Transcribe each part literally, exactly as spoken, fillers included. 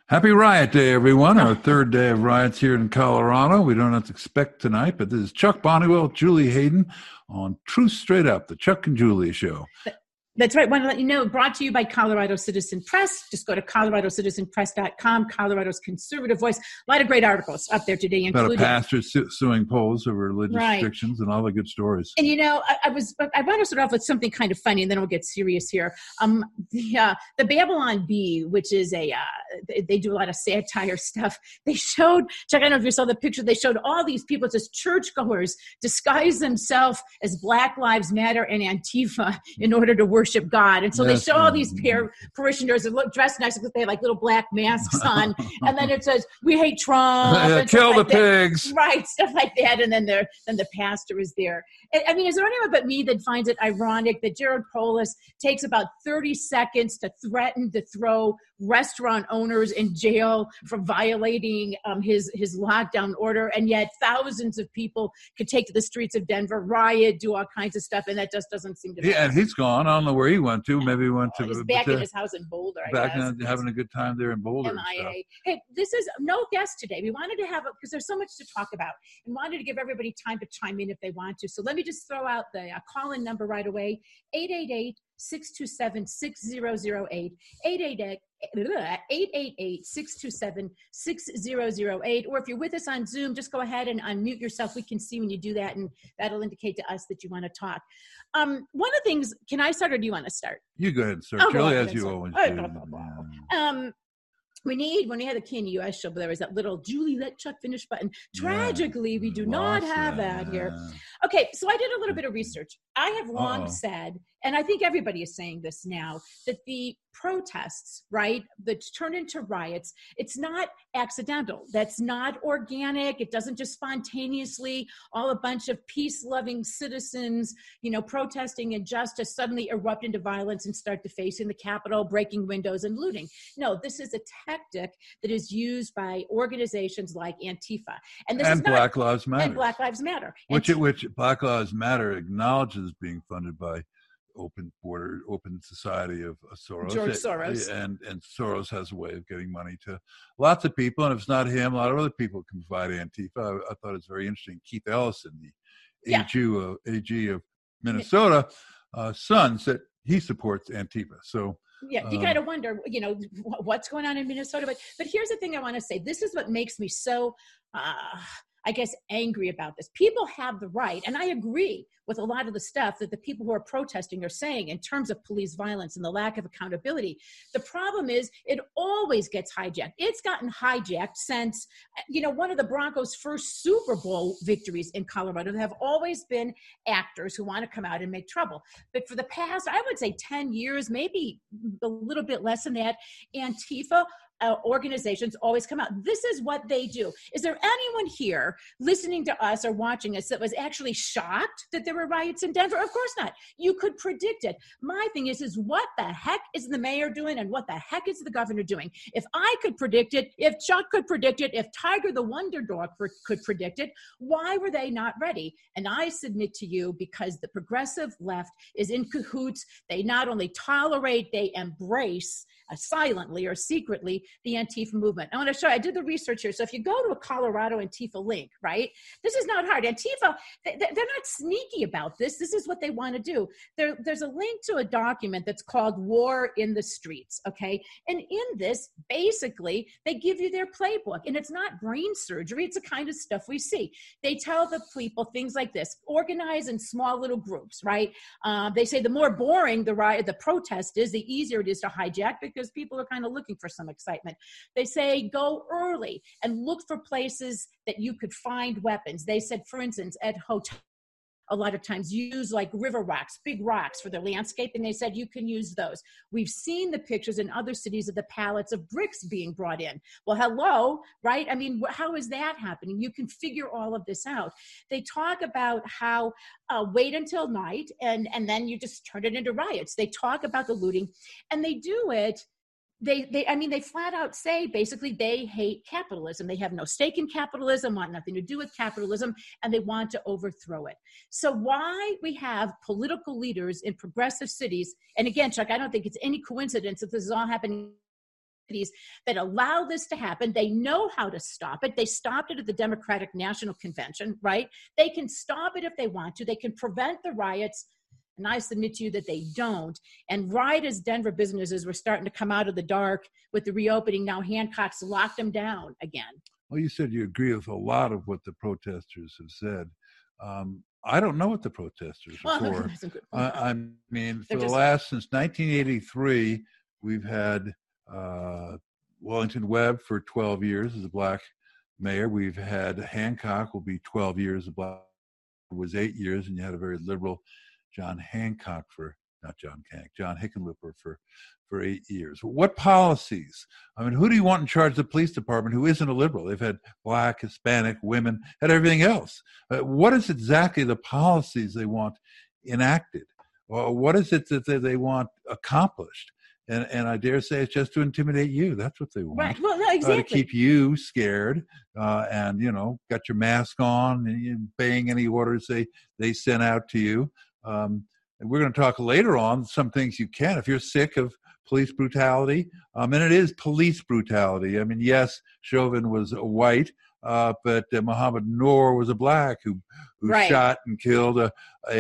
Happy Riot Day, everyone. Our third day of riots here in Colorado. We don't have to expect tonight, but this is Chuck Bonniwell, Julie Hayden on Truth Straight Up, the Chuck and Julie Show. That's right. I want to let you know, brought to you by Colorado Citizen Press. Just go to colorado citizen press dot com, Colorado's conservative voice. A lot of great articles up there today, including about a pastor su- suing Poles over religious right. restrictions and all the good stories. And you know, I, I was I want to start off with something kind of funny, and then we'll get serious here. Um, the uh, the Babylon Bee, which is a uh, they, they do a lot of satire stuff. They showed, Chuck, I don't know if you saw the picture. They showed all these people, just churchgoers, disguise themselves as Black Lives Matter and Antifa in order to worship God. And so yes, they show all these par- parishioners that look dressed nice because they have like little black masks on. And then it says, "We hate Trump." Yeah, kill the like pigs. That. Right, stuff like that. And then there, then the pastor is there. I mean, is there anyone but me that finds it ironic that Jared Polis takes about thirty seconds to threaten to throw restaurant owners in jail for violating um, his, his lockdown order, and yet thousands of people could take to the streets of Denver, riot, do all kinds of stuff, and that just doesn't seem to yeah, and he's gone. I don't know where he went to. Maybe he went oh, to... he's back to, in his house in Boulder, I back guess. in, having a good time there in Boulder. M I A. Hey, this is no guest today. We wanted to have, because there's so much to talk about, and wanted to give everybody time to chime in if they want to. So let me just throw out the uh, call-in number right away, eight eight eight, six two seven, six zero zero eight, eight eight eight, eight eight eight, six two seven, six zero zero eight. Or if you're with us on Zoom, just go ahead and unmute yourself. We can see when you do that, and that'll indicate to us that you want to talk. Um, one of the things, can I start or do you want to start? You go ahead and start, Julie, as you always oh, do. Blah, blah, blah. Um, we need, when we had the K N U S show, there was that little Julie, let Chuck finish button. Tragically, yeah, we do not have that, that here. Okay, so I did a little bit of research. I have long Uh-oh. said, and I think everybody is saying this now, that the protests, right, that turn into riots, it's not accidental. That's not organic. It doesn't just spontaneously, all a bunch of peace-loving citizens, you know, protesting injustice suddenly erupt into violence and start defacing the Capitol, breaking windows and looting. No, this is a tactic that is used by organizations like Antifa. And this and is not, Black Lives Matter. And Black Lives Matter. Which, Antifa, which Black Lives Matter acknowledges being funded by open border, open society of Soros. George Soros. And, and Soros has a way of getting money to lots of people. And if it's not him, a lot of other people can provide Antifa. I, I thought it's very interesting. Keith Ellison, the yeah. A G, of, A G of Minnesota, uh, son, said he supports Antifa. So yeah, you um, kind of wonder, you know, what's going on in Minnesota. But, but here's the thing I want to say. This is what makes me so... Uh, I guess, angry about this. People have the right, and I agree with a lot of the stuff that the people who are protesting are saying in terms of police violence and the lack of accountability. The problem is it always gets hijacked. It's gotten hijacked since, you know, one of the Broncos' first Super Bowl victories in Colorado. There have always been actors who want to come out and make trouble. But for the past, I would say ten years, maybe a little bit less than that, Antifa Uh, organizations always come out. This is what they do. Is there anyone here listening to us or watching us that was actually shocked that there were riots in Denver? Of course not. You could predict it. My thing is, is what the heck is the mayor doing and what the heck is the governor doing? If I could predict it, if Chuck could predict it, if Tiger the Wonder Dog could predict it, why were they not ready? And I submit to you, because the progressive left is in cahoots. They not only tolerate, they embrace uh, silently or secretly the Antifa movement. I want to show you, I did the research here. So if you go to a Colorado Antifa link, right, this is not hard. Antifa, they, they're not sneaky about this. This is what they want to do. There, there's a link to a document that's called War in the Streets, okay? And in this, basically, they give you their playbook. And it's not brain surgery. It's the kind of stuff we see. They tell the people things like this: organize in small little groups, right? Uh, they say the more boring the riot, the protest is, the easier it is to hijack, because people are kind of looking for some excitement. They say go early and look for places that you could find weapons. They said, for instance, at hotels, a lot of times use like river rocks, big rocks for their landscape, and they said you can use those. We've seen the pictures in other cities of the pallets of bricks being brought in. Well, hello, right? I mean, how is that happening? You can figure all of this out. They talk about how uh, wait until night, and, and then you just turn it into riots. They talk about the looting, and they do it They, they, I mean, they flat out say, basically, they hate capitalism. They have no stake in capitalism, want nothing to do with capitalism, and they want to overthrow it. So why we have political leaders in progressive cities, and again, Chuck, I don't think it's any coincidence that this is all happening that allow this to happen. They know how to stop it. They stopped it at the Democratic National Convention, right? They can stop it if they want to. They can prevent the riots. And I submit to you that they don't. And right as Denver businesses were starting to come out of the dark with the reopening, now Hancock's locked them down again. Well, you said you agree with a lot of what the protesters have said. Um, I don't know what the protesters are well, for. I, I mean, for They're the just, last, since nineteen eighty-three, we've had uh, Wellington Webb for twelve years as a black mayor. We've had Hancock will be twelve years. A black was eight years, and you had a very liberal John Hancock for, not John Hank, John Hickenlooper for, for eight years. What policies? I mean, who do you want in charge of the police department who isn't a liberal? They've had black, Hispanic, women, and everything else. Uh, what is exactly the policies they want enacted? Or what is it that they, they want accomplished? And and I dare say it's just to intimidate you. That's what they want. Right. Well, no, exactly. Uh, to keep you scared uh, and, you know, got your mask on and you're obeying any orders they, they sent out to you. Um, and we're going to talk later on some things you can. If you're sick of police brutality, um, and it is police brutality. I mean, yes, Chauvin was a white, uh, but uh, Mohammed Noor was a black who who right. shot and killed a,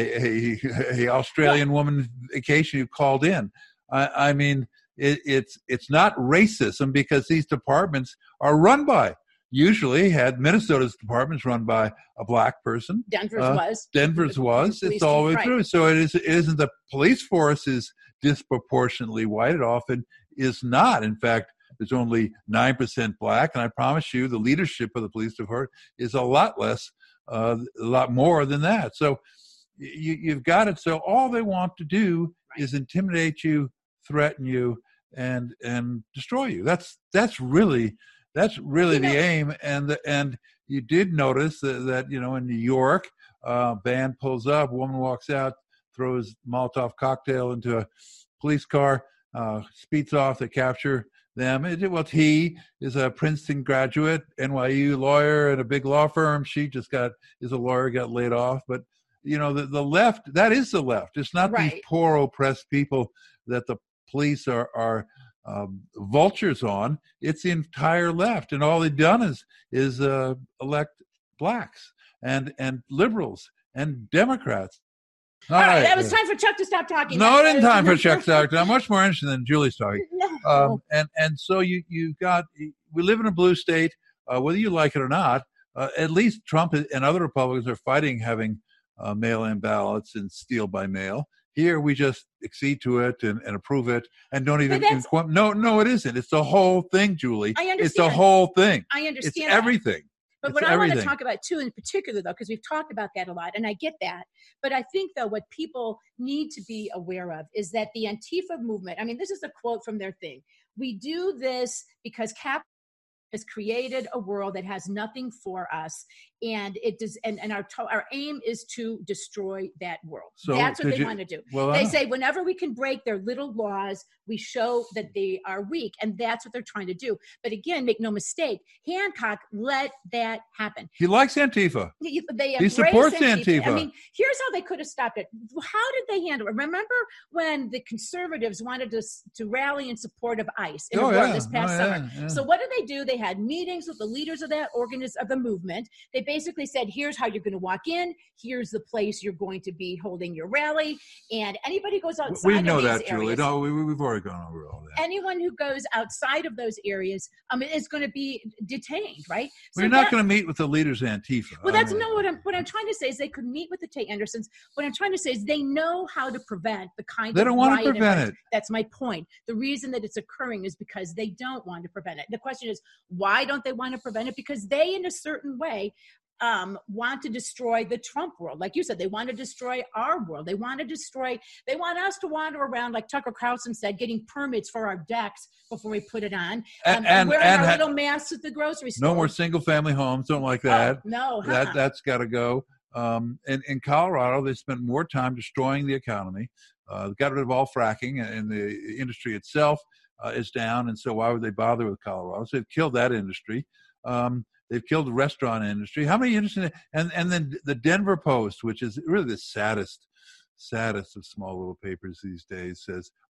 a, a, a Australian well, woman vacation who called in. I, I mean, it, it's it's not racism because these departments are run by, usually had Minnesota's departments run by a black person. Denver's uh, was. Denver's was. It's all the way right. through. So it, is, it isn't the police force is disproportionately white. It often is not. In fact, there's only nine percent black. And I promise you the leadership of the police department is a lot less, uh, a lot more than that. So you, you've got it. So all they want to do right. is intimidate you, threaten you, and and destroy you. That's that's really that's really you know, the aim. And the, and you did notice that, that you know in New York, uh, band pulls up, woman walks out, throws Molotov cocktail into a police car, uh, speeds off. They capture them. It, well, he is a Princeton graduate, N Y U lawyer at a big law firm. She just got is a lawyer, got laid off. But you know the the left, that is the left. It's not right. these poor oppressed people that the police are are um, vultures on. It's the entire left, and all they've done is is uh, elect blacks and and liberals and Democrats. All, all right, right, that was time for Chuck to stop talking. No, it isn't time for Chuck to talk. I'm much more interested than Julie's talking. No. Um, and and so you you've got we live in a blue state, uh, whether you like it or not. Uh, at least Trump and other Republicans are fighting having uh, mail-in ballots and steal by mail. Here we just accede to it and, and approve it and don't even inquire. No, no, it isn't. It's the whole thing, Julie. I understand. It's the whole thing. I understand. It's everything. But it's what I everything. want to talk about too, in particular, though, because we've talked about that a lot, and I get that. But I think, though, what people need to be aware of is that the Antifa movement. I mean, this is a quote from their thing. We do this because cap. has created a world that has nothing for us, and it does. And, and our to, our aim is to destroy that world. So that's what they you, want to do. Well, they say whenever we can break their little laws, we show that they are weak, and that's what they're trying to do. But again, make no mistake, Hancock let that happen. He likes Antifa. He, they he supports Antifa. Antifa. I mean, here's how they could have stopped it. How did they handle it? Remember when the conservatives wanted to to rally in support of ICE in oh, a war yeah. this past oh, summer? Yeah, yeah. So what did they do? They had meetings with the leaders of that organism of the movement. They basically said, here's how you're going to walk in. Here's the place you're going to be holding your rally. And anybody goes outside we know of these that, areas, Julie. No, we, we've already gone over all that. Anyone who goes outside of those areas um, is going to be detained, right? So We're not going to meet with the leaders of Antifa. Well, that's no what I'm, what I'm trying to say is they could meet with the Tate Andersons. What I'm trying to say is they know how to prevent the kind they of don't want to prevent it. That's my point. The reason that it's occurring is because they don't want to prevent it. The question is, why don't they want to prevent it? Because they, in a certain way, um, want to destroy the Trump world. Like you said, they want to destroy our world. They want to destroy, they want us to wander around, like Tucker Carlson said, getting permits for our decks before we put it on. Um, and, and wearing and our ha- little masks at the grocery store. No more single family homes. Don't like that. Oh, no. Huh? That, that's got to go. Um, in, in Colorado, they spent more time destroying the economy. Uh, got rid of all fracking, and the industry itself uh, is down. And so why would they bother with Colorado? So they've killed that industry. Um, they've killed the restaurant industry. How many industries? And and then the Denver Post, which is really the saddest, saddest of small little papers these days, says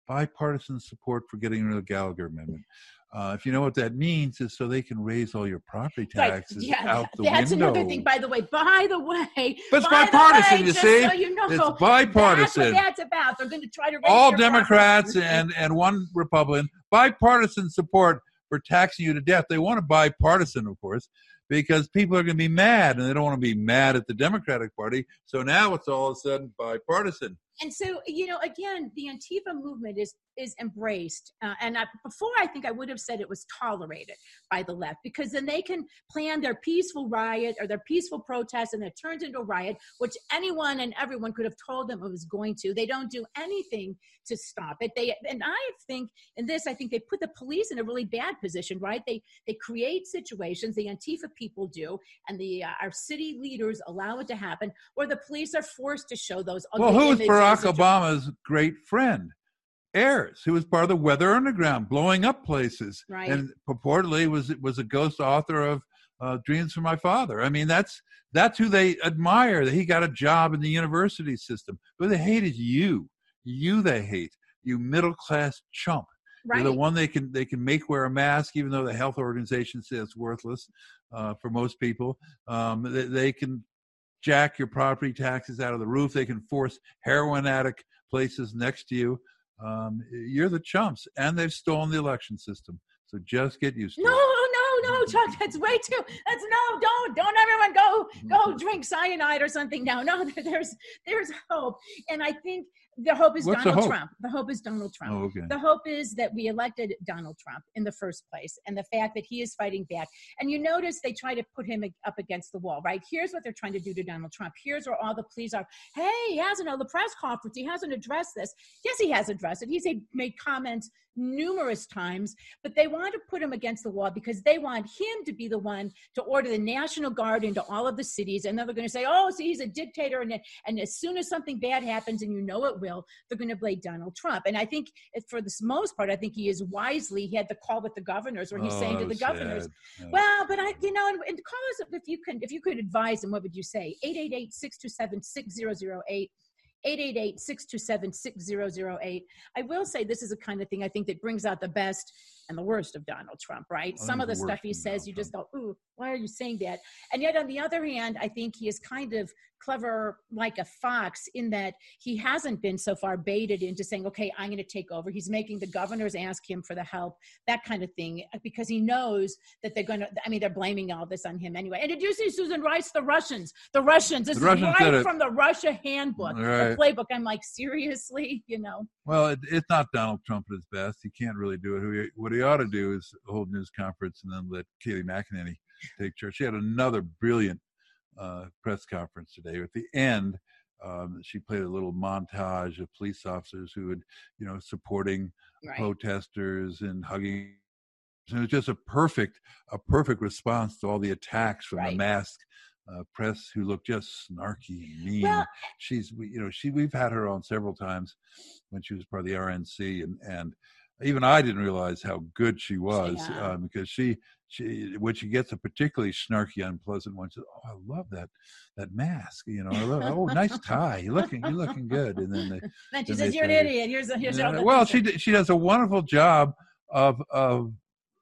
bipartisan support for getting rid of the Gallagher Amendment. Uh, if you know what that means, is so they can raise all your property taxes right. yeah, out the that's window. Another thing, by the way. By the way, but it's by bipartisan. Way, you just see, so you know, it's bipartisan. That's what that's about. They're going to try to raise all your Democrats property. and and one Republican, bipartisan support for taxing you to death. They want a bipartisan, of course, because people are going to be mad, and they don't want to be mad at the Democratic Party. So now it's all of a sudden bipartisan. And so, you know, again, the Antifa movement is is embraced. Uh, and I, before, I think I would have said it was tolerated by the left, because then they can plan their peaceful riot or their peaceful protest, and it turns into a riot, which anyone and everyone could have told them it was going to. They don't do anything to stop it. They and I think in this, I think they put the police in a really bad position, right? They they create situations, the Antifa people do, and the uh, our city leaders allow it to happen, where the police are forced to show those ugly well, who's images. Barack Obama's great friend? Ayers, who was part of the Weather Underground, blowing up places, right. and purportedly was was a ghost author of uh, Dreams from My Father. I mean, that's that's who they admire. That he got a job in the university system. But they hate is you, you they hate, you middle class chump. Right. You're the one they can they can make wear a mask, even though the health organization says it's worthless uh, for most people. Um, they, they can jack your property taxes out of the roof. They can force heroin addict places next to you. Um, you're the chumps, and they've stolen the election system. So just get used to no, it. No, no, no, Chuck, that's way too, that's no, don't, don't everyone go, go drink cyanide or something. No, no, there's, there's hope. And I think the hope is What's Donald the hope? Trump. The hope is Donald Trump. Oh, okay. The hope is that we elected Donald Trump in the first place, and the fact that he is fighting back. And you notice they try to put him up against the wall, right? Here's what they're trying to do to Donald Trump. Here's where all the police are. Hey, he hasn't held the press conference. He hasn't addressed this. Yes, he has addressed it. He's made comments numerous times, but they want to put him against the wall because they want him to be the one to order the National Guard into all of the cities. And then they're going to say, oh, see, he's a dictator. And, and as soon as something bad happens, and you know it will, they're going to blame Donald Trump. And I think for the most part, I think he is wisely, he had the call with the governors where he's oh, saying to the governors, sad. well, but I, you know, and, and call us if you could, if you could advise him, what would you say? eight eight eight, six two seven, six zero zero eight. eight eight eight, six two seven, six zero zero eight. I will say this is the kind of thing I think that brings out the best and the worst of Donald Trump, right? I Some of the the stuff he says, Donald you Trump. just go, ooh, why are you saying that? And yet on the other hand, I think he is kind of clever like a fox in that he hasn't been so far baited into saying, okay, I'm going to take over. He's making the governors ask him for the help, that kind of thing, because he knows that they're going to, I mean, they're blaming all this on him anyway. And did you see Susan Rice, the Russians, the Russians, this The is Russians right from the Russia handbook, right. the playbook. I'm like, seriously, you know? Well, it, it's not Donald Trump at his best. He can't really do it. Who he, what he ought to do is hold a news conference and then let Kayleigh McEnany take charge. She had another brilliant uh, press conference today. At the end, um, she played a little montage of police officers who would, you know, supporting Right. protesters and hugging. And it was just a perfect, a perfect response to all the attacks from Right. the masked uh, press who looked just snarky and mean. Well, She's, you know, she we've had her on several times when she was part of the R N C, and and even I didn't realize how good she was Yeah. um, because she she when she gets a particularly snarky, unpleasant one, she says, "Oh, I love that that mask. You know, I love, oh, nice tie. You're looking you're looking good." And then they, then she then says, they you're an say- idiot. Here's a, here's all yeah, the well, things she d- she does a wonderful job of of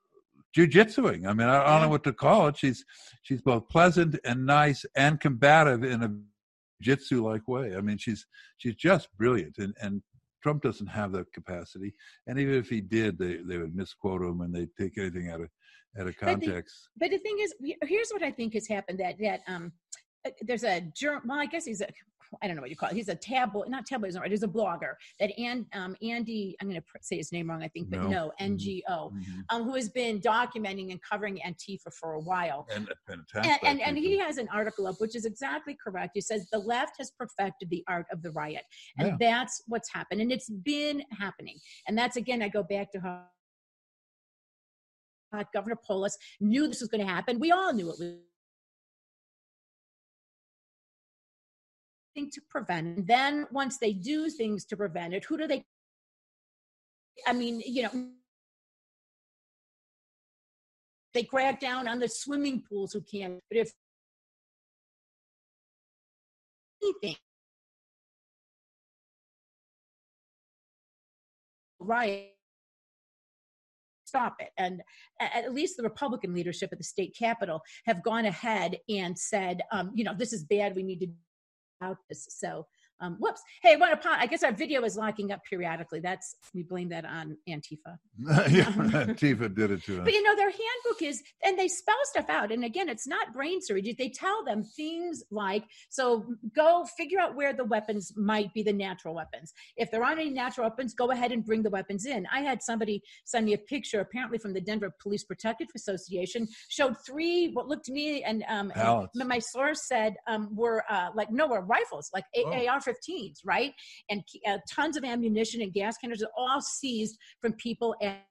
jujitsuing. I mean, I, I don't Yeah. know what to call it. She's she's both pleasant and nice and combative in a jitsu like way. I mean, she's she's just brilliant, and and Trump doesn't have that capacity. And even if he did, they they would misquote him and they'd take anything out of out of But the- context. But the thing is, here's what I think has happened. That that um, uh, there's a germ. Well, I guess he's a. I don't know what you call it. He's a tabloid, not tabloid, isn't right. He's a blogger. That and um, Andy, I'm going to say his name wrong, I think, but No. no, N G O, Mhm. um, who has been documenting and covering Antifa for a while. And, and, attacked And, by and, and he people. has an article up, which is exactly correct. He says the left has perfected the art of the riot. And Yeah. that's what's happened. And it's been happening. And that's, again, I go back to how uh, Governor Polis knew this was going to happen. We all knew it was to prevent it. And then once they do things to prevent it, who do they, I mean, you know, they crack down on the swimming pools who can't, but if anything, riot, stop it. And at least the Republican leadership at the state capitol have gone ahead and said, um, you know, this is bad. We need to do out this. So, um, whoops. Hey, I want to. I guess our video is locking up periodically. That's we blame that on Antifa. Yeah, Antifa did it to us. But you know, their handbook is, and they spell stuff out. And again, it's not brain surgery. They tell them things like, so go figure out where the weapons might be, the natural weapons. If there aren't any natural weapons, go ahead and bring the weapons in. I had somebody send me a picture, apparently from the Denver Police Protective Association, showed three what looked to me, and, um, and my source said um, were uh, like no, were rifles, like A R fifteens, right? And uh, tons of ammunition and gas cannons are all seized from people at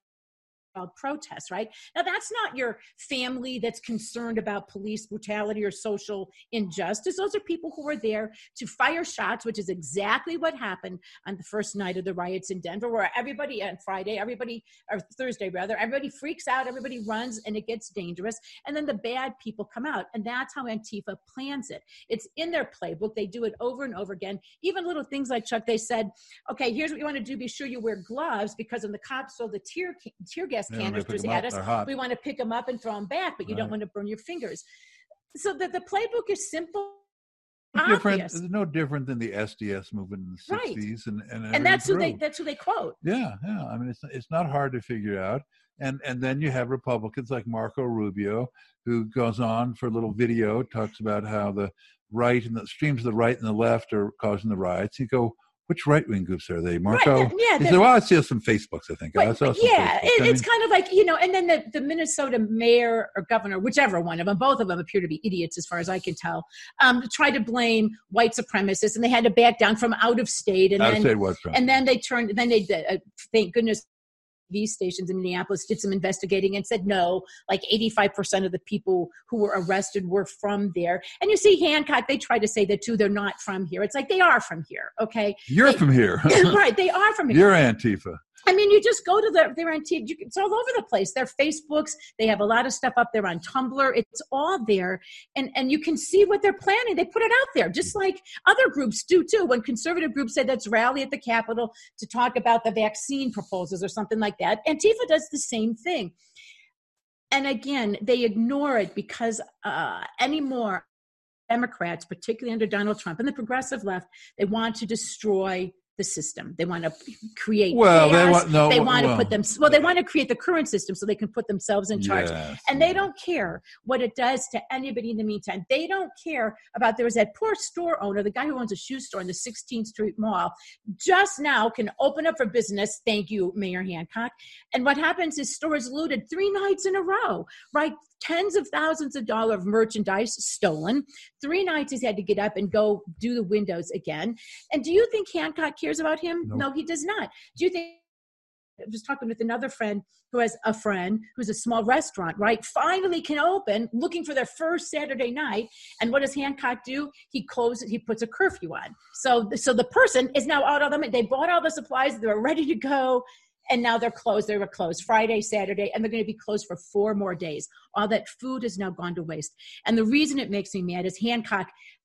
protests, right? Now, that's not your family that's concerned about police brutality or social injustice. Those are people who are there to fire shots, which is exactly what happened on the first night of the riots in Denver, where everybody, on Friday, everybody, or Thursday rather, everybody freaks out, everybody runs, and it gets dangerous. And then the bad people come out. And that's how Antifa plans it. It's in their playbook. They do it over and over again. Even little things like, Chuck, they said, okay, here's what you want to do. Be sure you wear gloves, because when the cops throw the tear, tear gas canisters at us, we want to pick them up and throw them back, but you right. don't want to burn your fingers. So the, the playbook is simple. Different, it's no different than the S D S movement in the right. sixties, and and, and that's who they that's who they quote. Yeah, yeah. I mean, it's it's not hard to figure out. And and then you have Republicans like Marco Rubio, who goes on for a little video, talks about how the right and the streams of the right and the left are causing the riots. You go, which right-wing groups are they, Marco? Right, yeah, he said, well, I see some Facebooks, I think. But, I saw some yeah, Facebooks. it, I mean, it's kind of like, you know, and then the, the Minnesota mayor or governor, whichever one of them, both of them appear to be idiots as far as I can tell, um, try to blame white supremacists, and they had to back down from out of state. And out then, of state what? And then they turned, then they, uh, thank goodness, these stations in Minneapolis did some investigating and said no, like eighty-five percent of the people who were arrested were from there. And you see Hancock, they try to say that too, they're not from here. It's like they are from here, okay? You're they, from here. Right, they are from here. You're Antifa. I mean, you just go to their, their Antifa, you, it's all over the place. Their Facebooks, they have a lot of stuff up there on Tumblr. It's all there. And, and you can see what they're planning. They put it out there, just like other groups do too. When conservative groups say let's rally at the Capitol to talk about the vaccine proposals or something like that, Antifa does the same thing. And again, they ignore it because uh, anymore, Democrats, particularly under Donald Trump and the progressive left, they want to destroy the system. They want to create well, chaos. They want, no, they want well, to put them, well, they want to create the current system so they can put themselves in charge. Yes, and they don't care what it does to anybody in the meantime. They don't care about, there was that poor store owner, the guy who owns a shoe store in the sixteenth Street Mall, just now can open up for business. Thank you, Mayor Hancock. And what happens is stores looted three nights in a row, right? Tens of thousands of dollars of merchandise stolen. Three nights he's had to get up and go do the windows again. And do you think Hancock cares about him? Nope. No, he does not. Do you think, I was talking with another friend who has a friend who's a small restaurant, right? Finally can open, looking for their first Saturday night. And what does Hancock do? He closes, he puts a curfew on. So, so the person is now out of them. They bought all the supplies. They were ready to go. And now they're closed. They were closed Friday, Saturday, and they're going to be closed for four more days. All that food has now gone to waste. And the reason it makes me mad is Hancock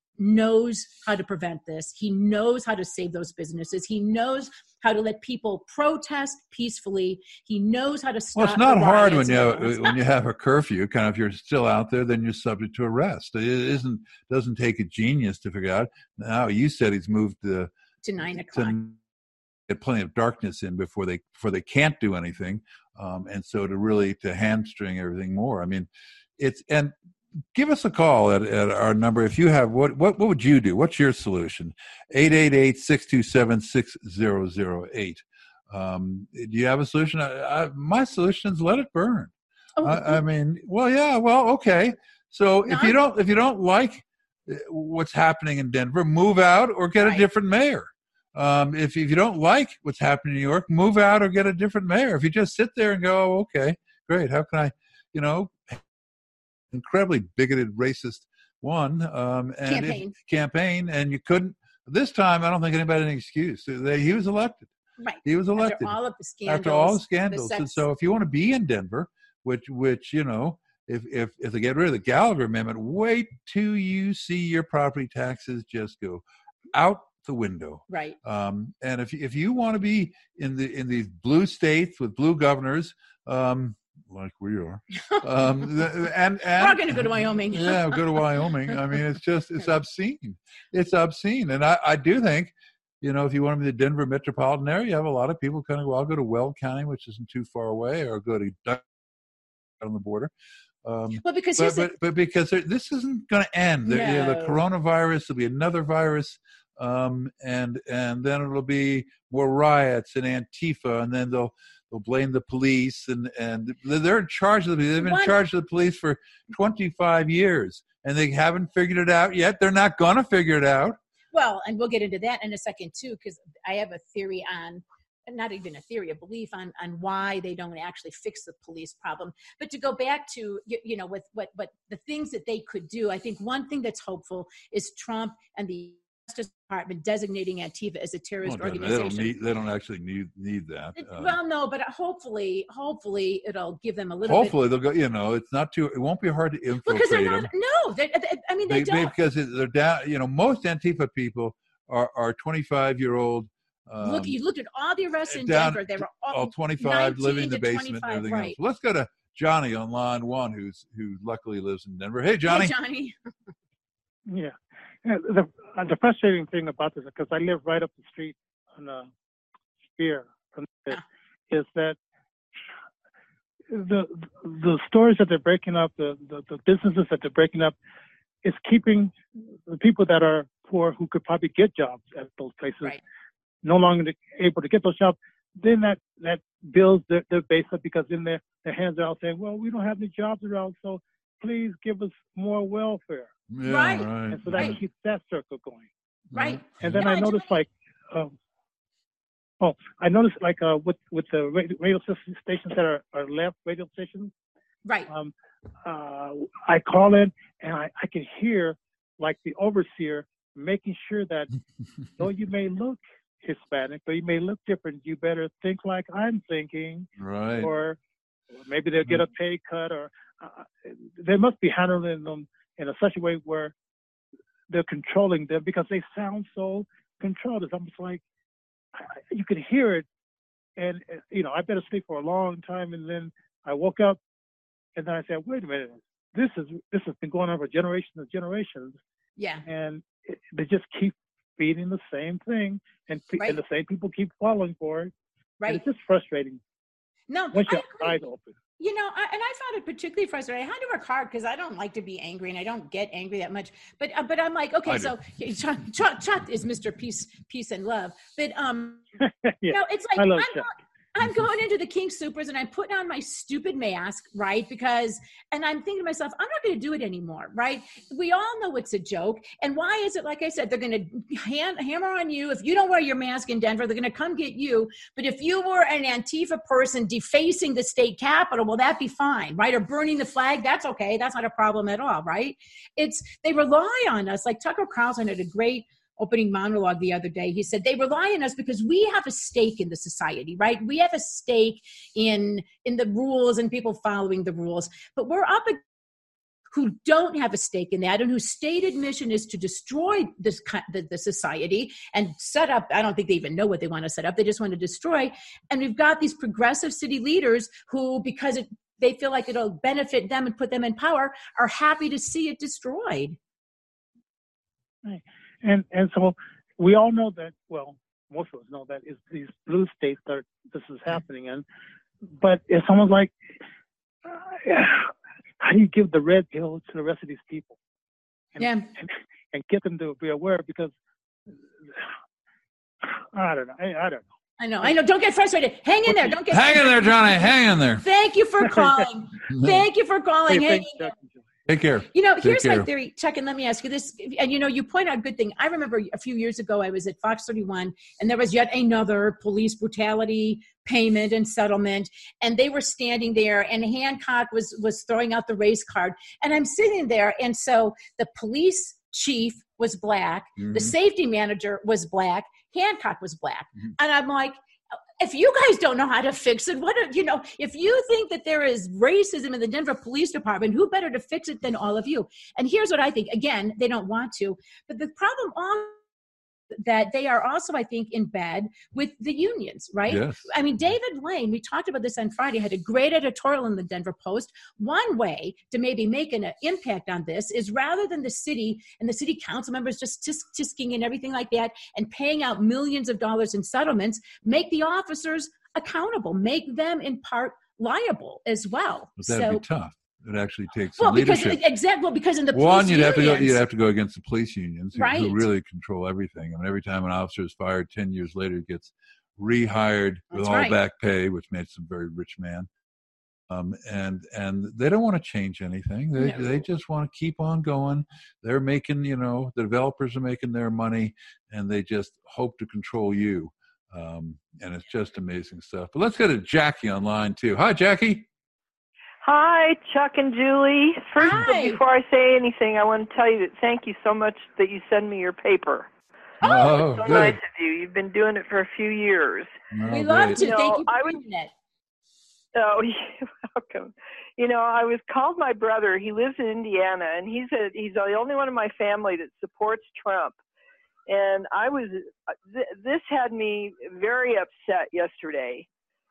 knows how to prevent this. He knows how to save those businesses. He knows how to let people protest peacefully. He knows how to stop. Well, it's not hard when you have, it's when you have a curfew. Kind of, if you're still out there, then you're subject to arrest. It isn't doesn't take a genius to figure out. Now, you said he's moved to, to nine o'clock. To, get plenty of darkness in before they before they can't do anything, um, and so to really to hamstring everything more. I mean, it's and give us a call at, at our number if you have what what what would you do? What's your solution? eight eight eight, six two seven, six zero zero eight. Um, do you have a solution? I, I, my solution is let it burn. Oh, I, I mean, well, yeah, well, okay. So no, if you don't if you don't like what's happening in Denver, move out or get right. a different mayor. Um, if, if you don't like what's happening in New York, move out or get a different mayor. If you just sit there and go, oh, okay, great. How can I, you know, incredibly bigoted, racist one um, and campaign. If, campaign, and you couldn't. This time, I don't think anybody had any excuse. They, he was elected. Right. He was elected after all of the scandals. After all the scandals, the and so if you want to be in Denver, which which you know, if if if they get rid of the Gallagher Amendment, wait till you see your property taxes just go out the window. Right. Um, and if if you want to be in the in these blue states with blue governors, um, like we are, um, and and we're going to go to Wyoming. Yeah, go to Wyoming. I mean, it's just it's obscene. It's obscene, and I I do think, you know, if you want to be the Denver metropolitan area, you have a lot of people kind of, well, I'll go to Weld County, which isn't too far away, or go to Duck on the border. Um, well, because but, but, but because this isn't going to end. No. The, you know, the coronavirus, there'll be another virus, um, and and then it'll be more riots and Antifa, and then they'll they'll blame the police, and and they're in charge of the they've been what? in charge of the police for twenty-five years, and they haven't figured it out yet. They're not going to figure it out. Well, and we'll get into that in a second too, because I have a theory on. Not even a theory, a belief on, on why they don't actually fix the police problem. But to go back to, you, you know, with what, what the things that they could do, I think one thing that's hopeful is Trump and the Justice Department designating Antifa as a terrorist well, organization. They don't, need, they don't actually need need that. Uh, well, no, but hopefully, hopefully it'll give them a little hopefully bit. they'll go, you know, it's not too, it won't be hard to infiltrate because they're not, them. No, they, they, I mean, they, they don't. Because they're down, you know, most Antifa people are, are twenty-five-year-old. Um, Look, you looked at all the arrests in down, Denver. They were all, all twenty-five, living in the basement and everything right. else. Let's go to Johnny on line one, who's who luckily lives in Denver. Hey, Johnny. Hey, Johnny. yeah. yeah. The, uh, the frustrating thing about this, because I live right up the street on uh, Spear, from this, yeah. is that the the stores that they're breaking up, the, the, the businesses that they're breaking up, is keeping the people that are poor who could probably get jobs at those places. Right. No longer able to get those jobs, then that, that builds their, their base up, because then their, their hands are out saying, well, we don't have any jobs around, so please give us more welfare. Yeah, right. right. And so that right. keeps that circle going. Right. And then no, I noticed like, um, oh, I noticed like uh, with, with the radio stations that are, are left radio stations. Right. Um, uh, I call in and I, I can hear like the overseer making sure that though you may look Hispanic, but you may look different, you better think like I'm thinking, right? Or, or maybe they'll get a pay cut, or uh, they must be handling them in a such a way where they're controlling them, because they sound so controlled. It's almost like you can hear it, and you know, I better sleep for a long time, and then I woke up, and then I said, wait a minute, this is this has been going on for generations and generations. Yeah, and it, they just keep feeding the same thing, and, right. and the same people keep falling for it. Right. And it's just frustrating. No, once your I eyes open. You know, I, and I found it particularly frustrating. I had to work hard because I don't like to be angry, and I don't get angry that much. But uh, but I'm like, okay, so Chuck, Chuck, Chuck is Mister Peace, Peace and Love. But um, yeah. you know, it's like I love I'm, I'm going into the King Supers and I'm putting on my stupid mask, right? Because, and I'm thinking to myself, I'm not going to do it anymore, right? We all know it's a joke. And why is it, like I said, they're going to hand, hammer on you. If you don't wear your mask in Denver, they're going to come get you. But if you were an Antifa person defacing the state capitol, well, that'd be fine, right? Or burning the flag, that's okay. That's not a problem at all, right? It's, they rely on us. Like Tucker Carlson had a great opening monologue the other day. He said, they rely on us because we have a stake in the society, right? We have a stake in, in the rules and people following the rules, but we're up against who don't have a stake in that and whose stated mission is to destroy this the, the society and set up, I don't think they even know what they want to set up. They just want to destroy. And we've got these progressive city leaders who, because it, they feel like it'll benefit them and put them in power, are happy to see it destroyed. Right. And and so we all know that, well, most of us know that it's these blue states that this is happening in. But it's almost like, uh, how do you give the red pill to the rest of these people? And, yeah. And, and get them to be aware, because I don't know. I, I don't know. I know. I know. Don't get frustrated. Hang in there. Don't get Hang in there, Johnny. Hang in there. Thank you for calling. Thank you for calling. Hey, Hang thanks, in there. Take care. You know, Take here's care. my theory, Chuck, and let me ask you this. And, you know, you point out a good thing. I remember a few years ago, I was at Fox thirty-one, and there was yet another police brutality payment and settlement. And they were standing there, and Hancock was, was throwing out the race card. And I'm sitting there, and so the police chief was black. Mm-hmm. The safety manager was black. Hancock was black. Mm-hmm. And I'm like, if you guys don't know how to fix it, what, are, you know, if you think that there is racism in the Denver Police Department, who better to fix it than all of you? And here's what I think. Again, they don't want to, but the problem all that they are also, I think, in bed with the unions, right? Yes. I mean, David Lane, we talked about this on Friday, had a great editorial in the Denver Post. One way to maybe make an impact on this is rather than the city and the city council members just tisk tisking and everything like that and paying out millions of dollars in settlements, make the officers accountable, make them in part liable as well. But that'd so, be tough. It actually takes well, some because leadership. exactly, well, because in the police One, you'd unions, have to go. You'd have to go against the police unions, who, right. who really control everything. I mean, every time an officer is fired, ten years later, he gets rehired with That's all right. back pay, which makes him a very rich man. Um, and and they don't want to change anything. They No. they just want to keep on going. They're making, you know, the developers are making their money, and they just hope to control you. Um, and it's just amazing stuff. But let's go to Jackie online too. Hi, Jackie. Hi, Chuck and Julie. First, Hi. before I say anything, I want to tell you that thank you so much that you send me your paper. Oh, So good. nice of you. You've been doing it for a few years. Oh, we love great. to. You know, Thank you for I would- doing it. Oh, you're welcome. You know, I was called my brother. He lives in Indiana, and he's a, he's the only one in my family that supports Trump. And I was th- this had me very upset yesterday.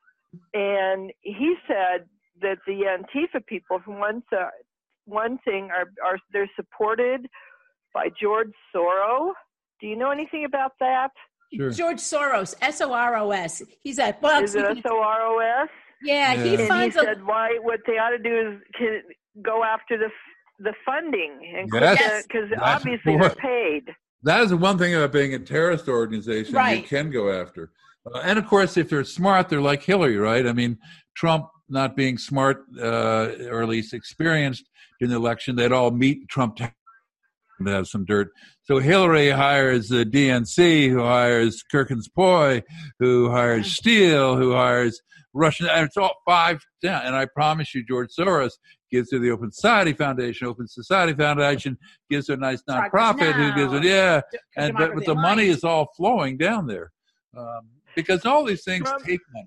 And he said that the Antifa people, from one side, one thing, are are they're supported by George Soros. Do you know anything about that? Sure. George Soros, S O R O S. He's a well, Is it S O R O S? yeah, he Yeah. And he funds a, said, "Why? What they ought to do is can go after the the funding and Yes. because That's obviously what- they're paid." That is the one thing about being a terrorist organization Right. you can go after. Uh, and of course, if they're smart, they're like Hillary, right? I mean, Trump not being smart, uh, or at least experienced in the election, they'd all meet Trump to have some dirt. So Hillary hires the D N C, who hires Kirkens Poy, who hires Steele, who hires Russian, and it's all five down. And I promise you, George Soros gives to the Open Society Foundation. Open Society Foundation gives to a nice nonprofit who gives it, yeah. And but, but the money is all flowing down there, um, because all these things Trump- take money.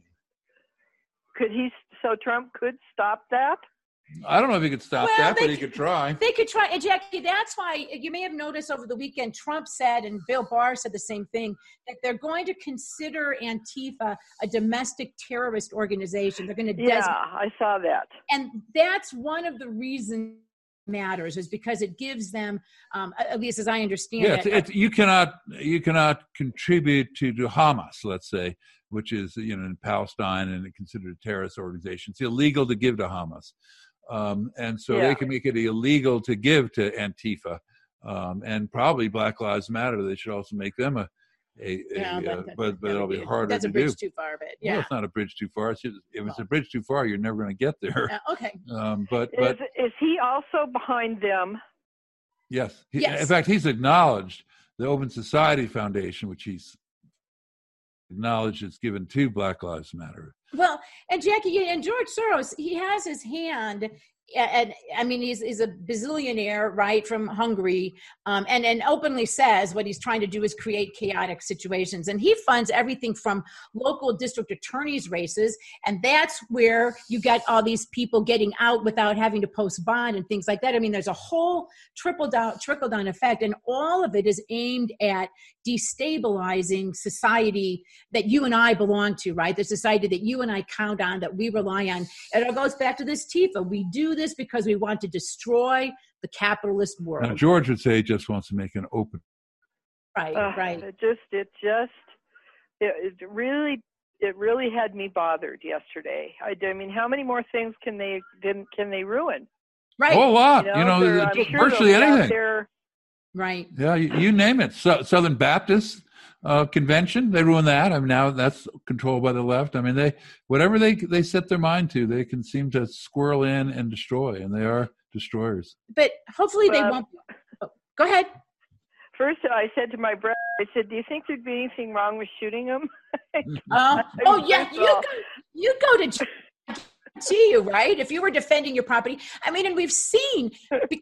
Could he? So Trump could stop that? I don't know if he could stop Well, that, they but he could- could try. They could try, and Jackie, that's why you may have noticed over the weekend, Trump said, and Bill Barr said the same thing, that they're going to consider Antifa a domestic terrorist organization. They're going to Yeah, designate, I saw that. and that's one of the reasons it matters, is because it gives them, um, at least as I understand Yeah, it, it's, it's, you cannot you cannot contribute to, to Hamas, let's say, which is, you know, in Palestine and considered a terrorist organization. It's illegal to give to Hamas, um, and so Yeah. they can make it illegal to give to Antifa, um, and probably Black Lives Matter. They should also make them a, a, Yeah, a that- uh, that- but but that it'll would be be- harder that's to a bridge do. too far, but Well, yeah. it's not a bridge too far. It's just, if it's a bridge too far, you're never going to get there. Uh, okay. Um, but Is but is he also behind them? yes, he, Yes. in fact, he's acknowledged the Open Society Foundation, which he's acknowledged it's given to Black Lives Matter. Well, and Jackie, and George Soros, he has his hand, and I mean, he's, he's a bazillionaire, right, from Hungary, um, and, and openly says what he's trying to do is create chaotic situations. And he funds everything from local district attorneys' races, and that's where you get all these people getting out without having to post bond and things like that. I mean, there's a whole trickle down, trickle down effect, and all of it is aimed at destabilizing society that you and I belong to, right? The society that you and I count on, that we rely on. And it all goes back to this Tifa. We do this because we want to destroy the capitalist world. Now, George would say he just wants to make an open. Right, Uh, right. It just, it just, it, it really, it really had me bothered yesterday. I, I mean, how many more things can they can, can they ruin? Right, A whole lot, You you know, know, they're- uh, I'm sure virtually they'll be out anything. there- right. Yeah, you, you name it. So, Southern Baptist uh, Convention, they ruin that. I mean, now that's controlled by the left. I mean, they whatever they they set their mind to, they can seem to squirrel in and destroy, and they are destroyers. But hopefully they Well, won't. Oh, go ahead. First, I said to my brother, I said, "Do you think there'd be anything wrong with shooting him?" Uh, oh, yeah, First you of all- go, you go to j- see you, right? If you were defending your property. I mean, and we've seen,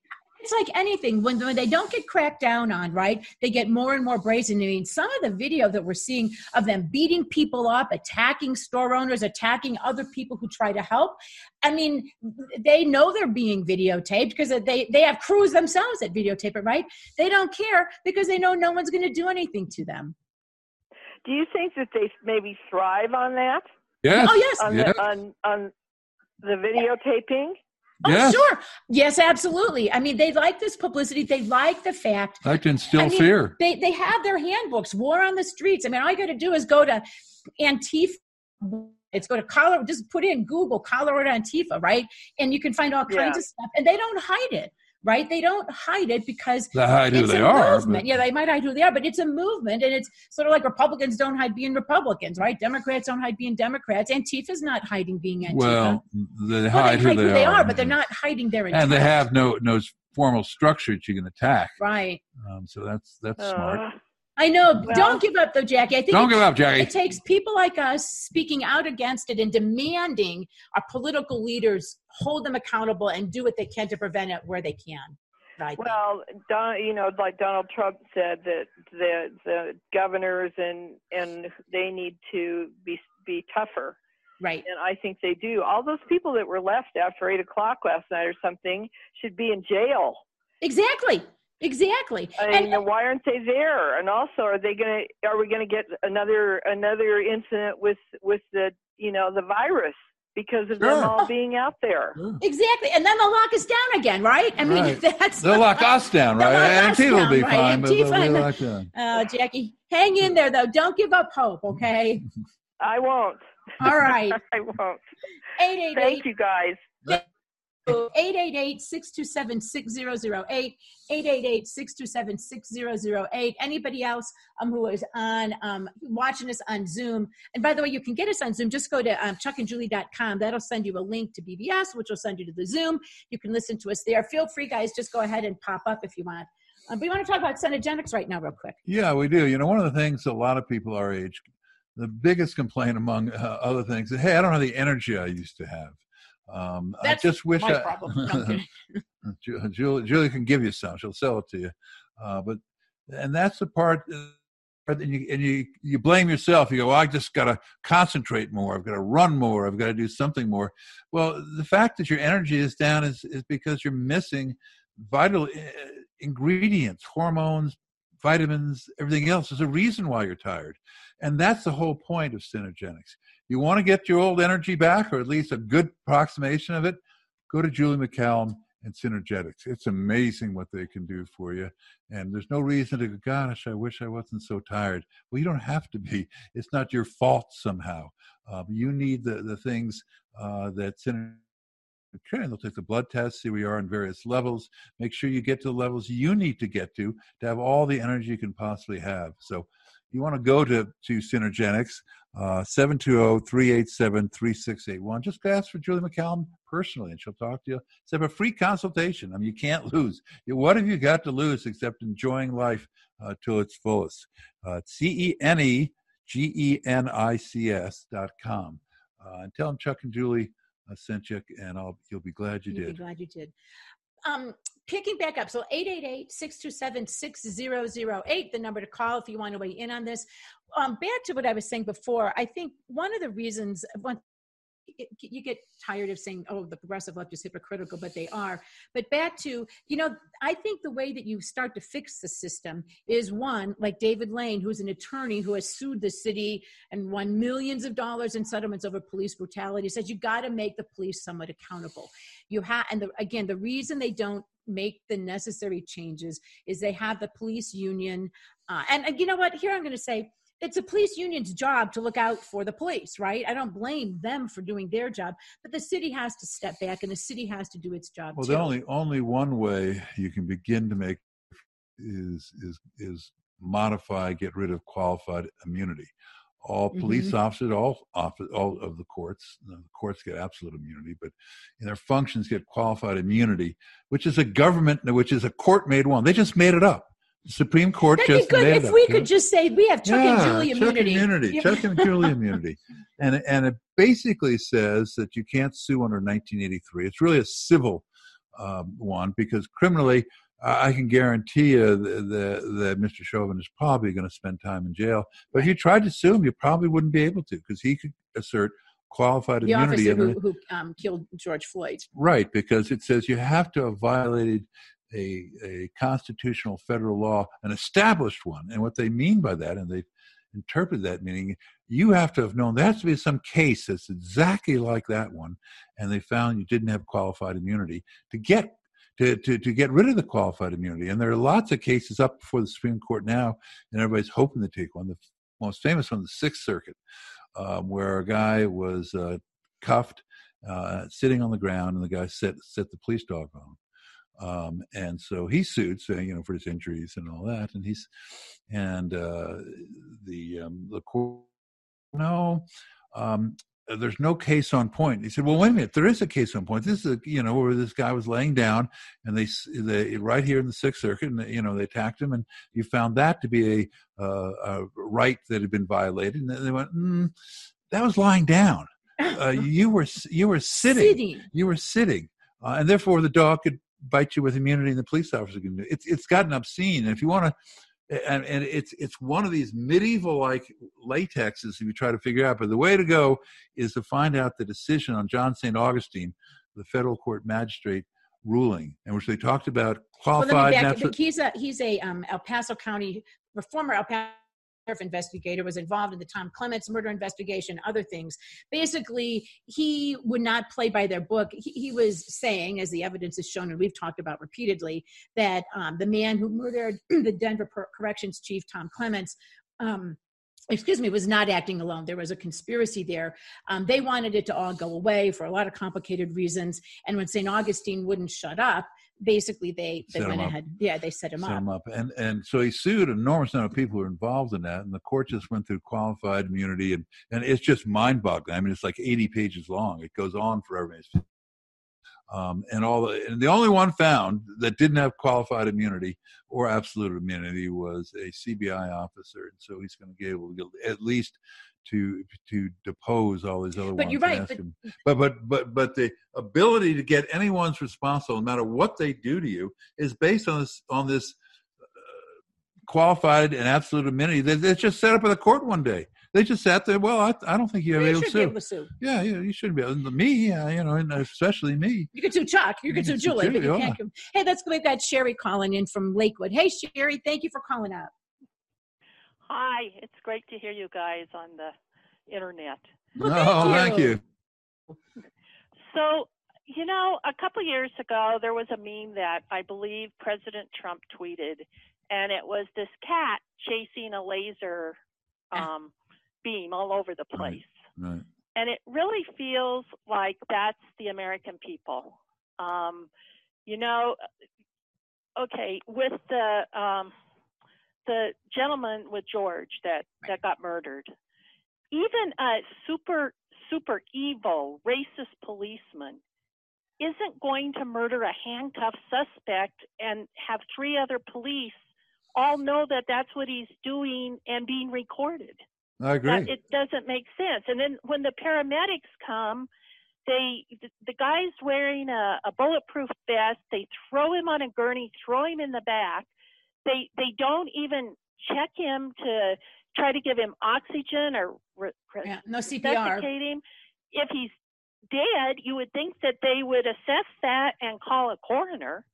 it's like anything. When, when they don't get cracked down on, right, they get more and more brazen. I mean, some of the video that we're seeing of them beating people up, attacking store owners, attacking other people who try to help. I mean, they know they're being videotaped because they, they have crews themselves that videotape it, right? They don't care because they know no one's going to do anything to them. Do you think that they maybe thrive on that? Yes. Oh, yes. On, yes. The, on, on the videotaping? Oh, Yes. sure. Yes, absolutely. I mean, they like this publicity. They like the fact. I can instill I mean, fear. They they have their handbooks, War on the Streets. I mean, all you got to do is go to Antifa. It's go to Colorado, just put in Google Colorado Antifa, right? And you can find all kinds Yeah. of stuff. And they don't hide it, right? They don't hide it because They hide who it's they a are. movement. But Yeah, they might hide who they are, but it's a movement. And it's sort of like Republicans don't hide being Republicans, right? Democrats don't hide being Democrats. Antifa's not hiding being Antifa. well, they Well, hide they who they, are, but they're not hiding their intent. and they have no no formal structure that you can attack. Right. Um, so that's that's Uh, smart. I know. Well- Don't give up, though, Jackie. I think Don't it, give up, Jackie. it takes people like us speaking out against it and demanding our political leaders hold them accountable and do what they can to prevent it where they can. I think. Well, Don, you know, like Donald Trump said that the the governors and and they need to be be tougher, Right. and I think they do. All those people that were left after eight o'clock last night or something should be in jail. Exactly. Exactly. I And- mean, why aren't they there? And also, are they gonna? Are we gonna get another another incident with with the you know the virus because of them Sure. all being out there? exactly. And then they'll lock us down again, right? I mean, Right. that's They'll lock us down, They'll right? lock us Antifa will down, be right? fine, but they'll Antifa be and- locked down. Uh, Jackie, hang in there, though. Don't give up hope, okay? I won't. All right. I won't. eight eight Thank eight you, guys. eight eight eight, six two seven, six zero zero eight, eight eight eight, six two seven, six zero zero eight. Anybody else um, who is on um, watching us on Zoom. And by the way, you can get us on Zoom. Just go to um, chuck and julie dot com. That'll send you a link to B B S, which will send you to the Zoom. You can listen to us there. Feel free, guys. Just go ahead and pop up if you want. Um, but we want to talk about Cenegenics right now real quick. Yeah, we do. You know, one of the things a lot of people our age, the biggest complaint among uh, other things is, hey, I don't have the energy I used to have. Um, That's I just wish my I, problem. No, I'm kidding. Ju- Julie, Julie can give you some. She'll sell it to you. Uh, but and that's the part. Uh, and you and you you blame yourself. You go, well, I just got to concentrate more. I've got to run more. I've got to do something more. Well, the fact that your energy is down is is because you're missing vital uh, ingredients, hormones, vitamins, everything else. There's a reason why you're tired, and that's the whole point of Cenegenics. You want to get your old energy back, or at least a good approximation of it, go to Julie McCallum and Cenegenics. It's amazing what they can do for you. And there's no reason to go, gosh, I wish I wasn't so tired. Well, you don't have to be. It's not your fault somehow. Uh, you need the, the things uh, that Cenegenics can. They'll take the blood test, see where you are in various levels. Make sure you get to the levels you need to get to to have all the energy you can possibly have. So you want to go to, to Cenegenics, uh, seven two zero, three eight seven, three six eight one. Just ask for Julie McCallum personally, and she'll talk to you. Set up a free consultation. I mean, you can't lose. What have you got to lose except enjoying life uh, to its fullest? Uh, C E N E G E N I C S dot com. Uh, and tell them Chuck and Julie uh, sent you, and I'll, you'll be glad you You'll did. be glad you did. Um, picking back up, so eight eight eight, six two seven, six zero zero eight, the number to call if you want to weigh in on this. Um, back to what I was saying before, I think one of the reasons, one, you get tired of saying, oh, the progressive left is hypocritical, but they are. But back to, you know, I think the way that you start to fix the system is one, like David Lane, who's an attorney who has sued the city and won millions of dollars in settlements over police brutality, says you got to make the police somewhat accountable. You have, and the, again, the reason they don't make the necessary changes is they have the police union. Uh, and, and you know what? Here I'm going to say, it's a police union's job to look out for the police, right? I don't blame them for doing their job, but the city has to step back and the city has to do its job Well, too. the only only one way you can begin to make is is is modify, get rid of qualified immunity. All police Mm-hmm. officers, all office, all of the courts, the courts get absolute immunity, but in their functions get qualified immunity, which is a government, which is a court-made one. They just made it up. The Supreme Court That'd just be good made if it up. we could just say we have Chuck yeah, and Julie immunity. Chuck immunity. Yeah. Chuck and Julie immunity. And, and it basically says that you can't sue under nineteen eighty-three. It's really a civil um, one because criminally I can guarantee you that, that Mister Chauvin is probably going to spend time in jail. But if you tried to sue him, you probably wouldn't be able to, because he could assert qualified the immunity. officer who, who um, killed George Floyd. Right, because it says you have to have violated a, a constitutional federal law, an established one. And what they mean by that, and they interpret that meaning, you have to have known there has to be some case that's exactly like that one, and they found you didn't have qualified immunity to get to, to, to get rid of the qualified immunity. And there are lots of cases up before the Supreme Court now, and everybody's hoping to take one. The most famous one, the Sixth Circuit, um, where a guy was uh, cuffed, uh, sitting on the ground, and the guy set set the police dog on him. Um, and so he sued, saying, you know, for his injuries and all that. And he's, and uh, the um, the court, no, um, there's no case on point. He said, well, wait a minute, there is a case on point. This is a, you know, where this guy was laying down, and they, they right here in the Sixth Circuit, and you know, they attacked him, and you found that to be a, uh, a right that had been violated. And they went, mm, that was lying down. Uh, you were you were sitting. Sitting. You were sitting, uh, and therefore the dog could bite you with immunity, and the police officer can do it. It's it's gotten obscene. And if you want to. And, and it's it's one of these medieval-like latexes if you try to figure out. But the way to go is to find out the decision on John Saint Augustine, the federal court magistrate ruling, in which they talked about qualified. Well, let me back natural- up. He's a he's a um, El Paso County, a former El Paso investigator, was involved in the Tom Clements murder investigation, other things. Basically, he would not play by their book. He, he was saying, as the evidence has shown, and we've talked about repeatedly, that um, the man who murdered the Denver Corrections Chief, Tom Clements, um, excuse me, was not acting alone. There was a conspiracy there. Um, they wanted it to all go away for a lot of complicated reasons. And when Saint Augustine wouldn't shut up, basically they, they went ahead. Yeah, they set him set up. him up. And, and so he sued an enormous number of people who were involved in that. And the court just went through qualified immunity. And, and it's just mind-boggling. I mean, it's like eighty pages long. It goes on forever. Um, and all the, and the only one found that didn't have qualified immunity or absolute immunity was a C B I officer, and so he's going to be able to get at least to to depose all these other but ones. You're right. But, but but but but the ability to get anyone's responsible, no matter what they do to you, is based on this on this uh, qualified and absolute immunity. They, they just set up in the court one day. They just sat there. Well, I, I don't think you have well, able, you to sue. able to sue. Yeah, yeah, you shouldn't be able to. Me, yeah, you know, and especially me. You could sue Chuck. You could sue Julie, but you yeah. can't. Hey, that's we've got Sherry calling in from Lakewood. Hey, Sherry, thank you for calling up. Hi, it's great to hear you guys on the internet. Well, oh, thank you. thank you. So, you know, a couple years ago, there was a meme that I believe President Trump tweeted, and it was this cat chasing a laser um, beam all over the place. Right. Right. And it really feels like that's the American people. Um, you know, okay, with the um, the gentleman with George that, that got murdered, even a super, super evil, racist policeman isn't going to murder a handcuffed suspect and have three other police all know that that's what he's doing and being recorded. I agree. That it doesn't make sense. And then when the paramedics come, they the, the guy's wearing a, a bulletproof vest. They throw him on a gurney, throw him in the back. They they don't even check him to try to give him oxygen or re- yeah, no C P R. resuscitate him. If he's dead, you would think that they would assess that and call a coroner.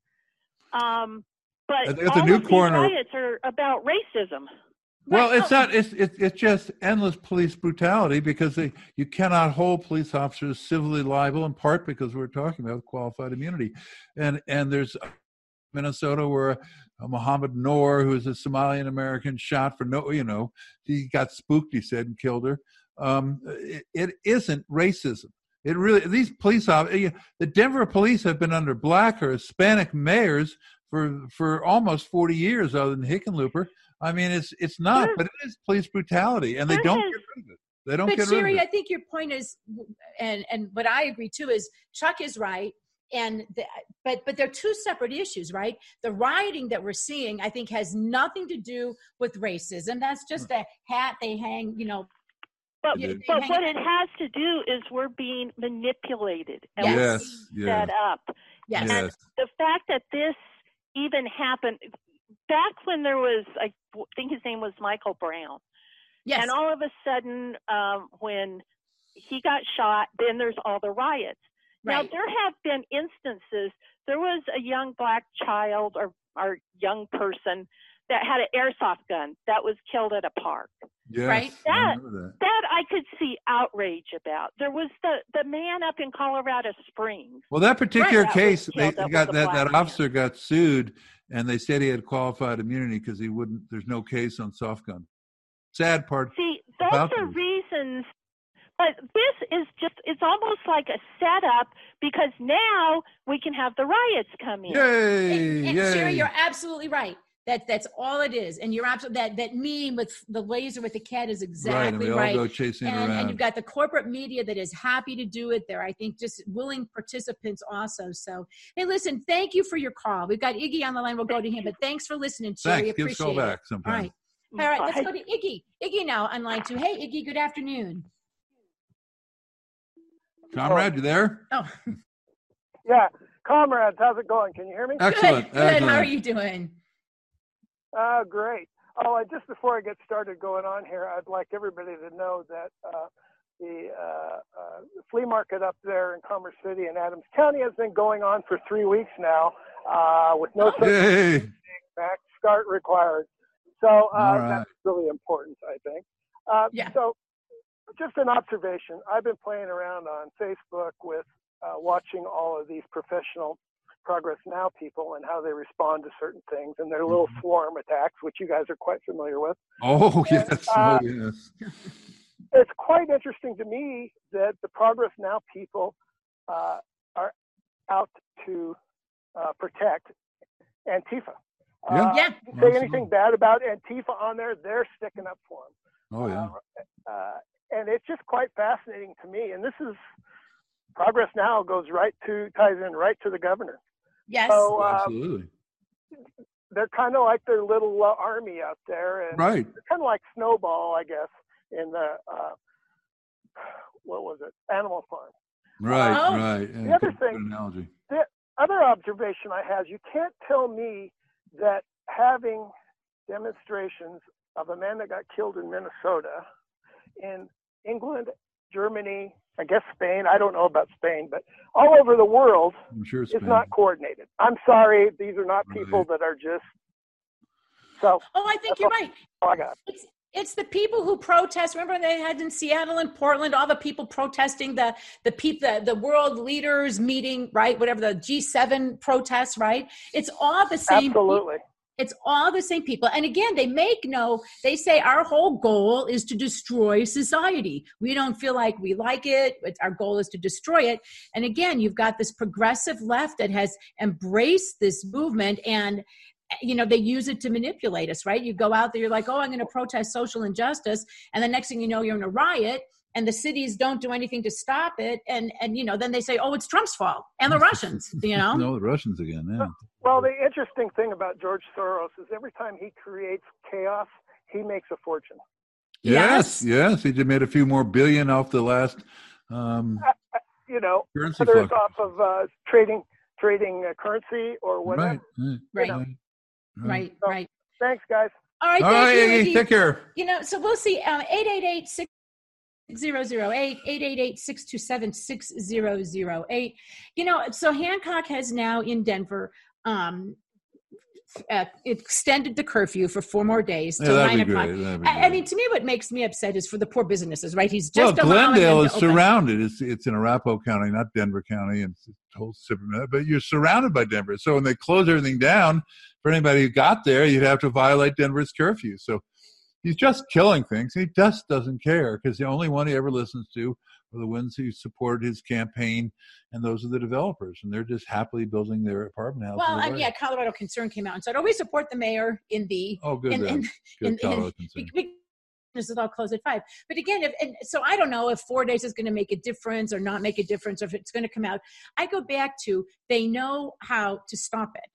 Um, but all the new of coroner, these riots are about racism. Well, it's not. It's it's it's just endless police brutality because they, you cannot hold police officers civilly liable, in part because we're talking about qualified immunity, and and there's Minnesota where uh, Muhammad Noor, who is a Somalian American, shot for no, you know, he got spooked, he said, and killed her. Um, it, it isn't racism. It really these police officers, the Denver police have been under black or Hispanic mayors for for almost forty years, other than Hickenlooper. I mean, it's it's not, There, but it is police brutality, and they don't has, get rid of it. They don't but get Sherry, rid of I it. think your point is, and and what I agree too is Chuck is right, and the, but but they're two separate issues, right? The rioting that we're seeing, I think, has nothing to do with racism. That's just a hat they hang, you know. But, they but hang what it has to do is we're being manipulated and Yes. we're Yes, being yes. set up. Yes. And Yes. the fact that this even happened back when there was, I think his name was Michael Brown. Yes. And all of a sudden, um, when he got shot, then there's all the riots. Now, Right. there have been instances, there was a young black child or, or young person that had an airsoft gun that was killed at a park. Yes, Right. I That, remember that. that I could see outrage about. There was the, the man up in Colorado Springs. Well, that particular Right. case, That was they killed. That got was a that, black that man. officer got sued, and they said he had qualified immunity because he wouldn't. There's no case on soft gun. Sad part. See, those about are this. reasons, but this is just, it's almost like a setup because now we can have the riots come in. Yay! And, and yay! Sherry, you're absolutely right. That that's all it is. And you're absolutely that that meme with the laser with the cat is exactly right, and we all right. go chasing it And, around. and you've got the corporate media that is happy to do it. They're, I think, just willing participants also. So, hey, listen, thank you for your call. We've got Iggy on the line. We'll go to him. But thanks for listening, Sherry. Thanks. Give us a call Appreciate it. back sometime. All right. All right, let's Bye. go to Iggy. Iggy now on line two. Hey, Iggy, good afternoon. Comrade, you there? Oh, Yeah, comrades, how's it going? Can you hear me? Excellent. good, good. Excellent. How are you doing? Uh, great. Oh, and just before I get started going on here, I'd like everybody to know that uh, the uh, uh, flea market up there in Commerce City in Adams County has been going on for three weeks now uh, with no Yay! max start required. So uh, All right. that's really important, I think. Uh, Yeah. So just an observation. I've been playing around on Facebook with uh, watching all of these professional Progress Now people and how they respond to certain things and their little Mhm. swarm attacks, which you guys are quite familiar with. Oh yes. Uh, oh yes. It's quite interesting to me that the Progress Now people uh, are out to uh, protect Antifa. Yeah. Uh, Yeah. Say Absolutely. anything bad about Antifa on there, they're sticking up for them. Oh yeah. Uh, and it's just quite fascinating to me. And this is Progress Now goes right to, ties in right to the governor. Yes. So uh, Absolutely. they're kind of like their little uh, army out there. And Right. they're kind of like Snowball, I guess, in the, uh, what was it, Animal Farm. Right. Oh. Right. Yeah, The other good, thing- good analogy. The other observation I have, you can't tell me that having demonstrations of a man that got killed in Minnesota, in England, Germany, I guess Spain, I don't know about Spain, but all over the world I'm sure is Spain. not coordinated. I'm sorry, these are not people Right. that are just, so Oh, I think you're right. all I got. It's it's the people who protest. Remember they had in Seattle and Portland, all the people protesting the the peop, the, the world leaders meeting, right? Whatever the G seven protests, right? It's all the same. Absolutely. It's all the same people. And again, they make no, they say our whole goal is to destroy society. We don't feel like we like it. It's, our goal is to destroy it. And again, you've got this progressive left that has embraced this movement and, you know, they use it to manipulate us, right? You go out there, you're like, oh, I'm going to protest social injustice. And the next thing you know, you're in a riot and the cities don't do anything to stop it. And, and you know, then they say, oh, it's Trump's fault and the Russians, you know? No, the Russians again. Yeah. Well, the interesting thing about George Soros is every time he creates chaos, he makes a fortune. Yes. Yes. Yes. He just made a few more billion off the last um, You know, currency whether it's fluctuation. off of uh, trading trading uh, currency or whatever. Right. Right. Right. Right. Right, So, right. Thanks, guys. All right, All thank right, you, Iggy, Iggy. take care. You know, so we'll see. Um, eight eight eight, six zero zero eight, eight eight eight, six two seven, six zero zero eight. You know, so Hancock has now in Denver um, uh, extended the curfew for four more days Yeah, till that'd nine be o'clock. great. That'd be I, I great. mean, to me, what makes me upset is for the poor businesses, right? He's Well, just allowing them Glendale to is open. surrounded. It's it's in Arapahoe County, not Denver County, and it's a whole separate. But you're surrounded by Denver. So when they close everything down, for anybody who got there, you'd have to violate Denver's curfew. So he's just killing things. He just doesn't care because the only one he ever listens to are the ones who supported his campaign, and those are the developers, and they're just happily building their apartment houses. Well, um, away. yeah, Colorado Concern came out and said, oh, we support the mayor in the Oh, good. in, then. in, Good in, Colorado in, concern. be- this is all closed at five. But again, if, and so I don't know if four days is going to make a difference or not make a difference, or if it's going to come out. I go back to they know how to stop it.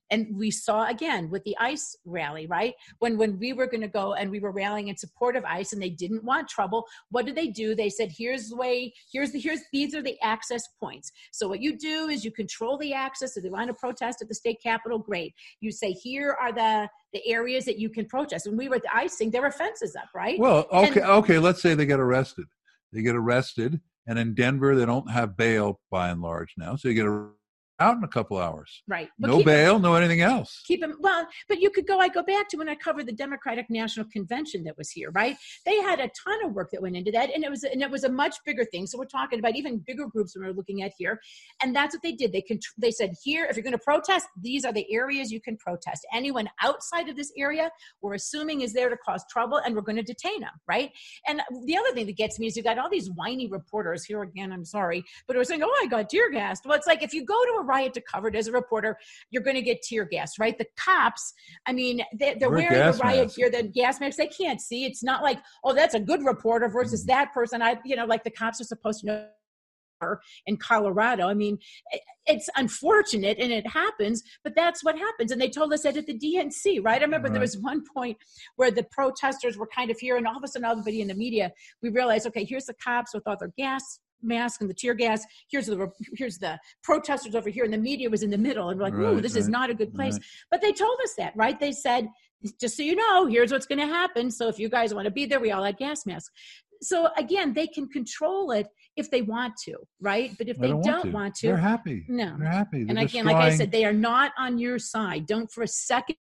And we saw again with the ICE rally, right? When when we were going to go and we were rallying in support of ICE and they didn't want trouble, what did they do? They said, here's the way, here's the, here's, these are the access points. So what you do is you control the access. If they want to protest at the state capitol, great. You say, here are the, the areas that you can protest. And we were at the ICE thing, there were fences up, right? Well, okay, and, okay, let's say they get arrested. They get arrested, and in Denver, they don't have bail by and large now. So you get a out in a couple hours. Right. But no bail, no anything else. Keep them, well, but you could go, I go back to when I covered the Democratic National Convention that was here, right? They had a ton of work that went into that, and it was and it was a much bigger thing. So we're talking about even bigger groups we we're looking at here. And that's what they did. They contr- they said, here, if you're going to protest, these are the areas you can protest. Anyone outside of this area, we're assuming is there to cause trouble, and we're going to detain them, right? And the other thing that gets me is you got all these whiny reporters here again, I'm sorry, but are saying, oh, I got tear gassed. Well, it's like if you go to a riot to cover it as a reporter, you're going to get tear gas, right? The cops, I mean, they, they're We're wearing the riot masks. gear, the gas masks. They can't see. It's not like, oh, that's a good reporter versus mm. that person. I, you know, like the cops are supposed to know in Colorado. I mean, it's unfortunate and it happens, but that's what happens. And they told us that at the D N C, right? I remember right. there was one point where the protesters were kind of here, and all of a sudden, everybody in the media, we realized, okay, here's the cops with all their gas mask and the tear gas. Here's the here's the protesters over here, and the media was in the middle. And we're like, right, "Ooh, this right, is not a good place." Right. But they told us that, right? They said, "Just so you know, here's what's going to happen. So if you guys want to be there, we all had gas masks." So again, they can control it if they want to, right? But if they, they don't, want, don't to, want to, they're happy. No, they're happy. They're and again, destroying... like I said, they are not on your side. Don't for a second.